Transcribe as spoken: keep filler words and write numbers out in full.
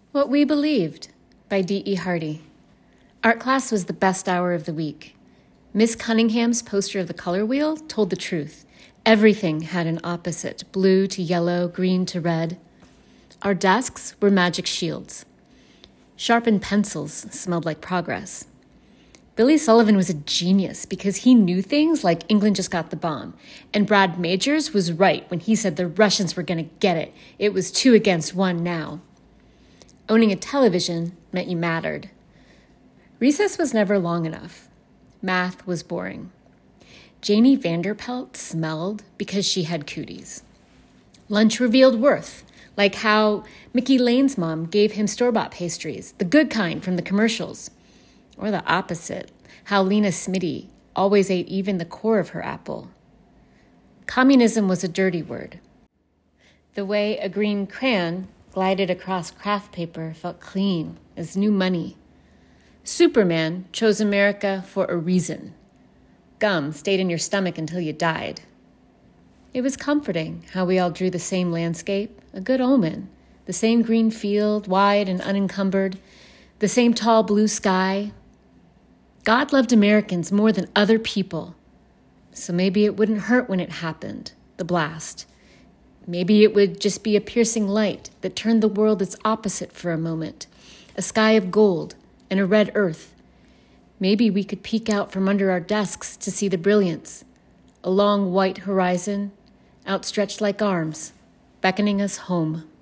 What We Believed by D E Hardy. Art class was the best hour of the week. Miss Cunningham's poster of the color wheel told the truth. Everything had an opposite, blue to yellow, green to red. Our desks were magic shields. Sharpened pencils smelled like progress. Billy Sullivan was a genius because he knew things like England just got the bomb, and Brad Majors was right when he said the Russians were going to get it. It was two against one now. Owning a television meant you mattered. Recess was never long enough. Math was boring. Janie Vanderpelt smelled because she had cooties. Lunch revealed worth, like how Mickey Lane's mom gave him store-bought pastries, the good kind from the commercials. Or the opposite, how Lena Smitty always ate even the core of her apple. Communism was a dirty word. The way a green crayon glided across craft paper felt clean as new money. Superman chose America for a reason. Gum stayed in your stomach until you died. It was comforting how we all drew the same landscape, a good omen, the same green field, wide and unencumbered, the same tall blue sky. God loved Americans more than other people, so maybe it wouldn't hurt when it happened, the blast. Maybe it would just be a piercing light that turned the world its opposite for a moment, a sky of gold and a red earth. Maybe we could peek out from under our desks to see the brilliance, a long white horizon, outstretched like arms, beckoning us home.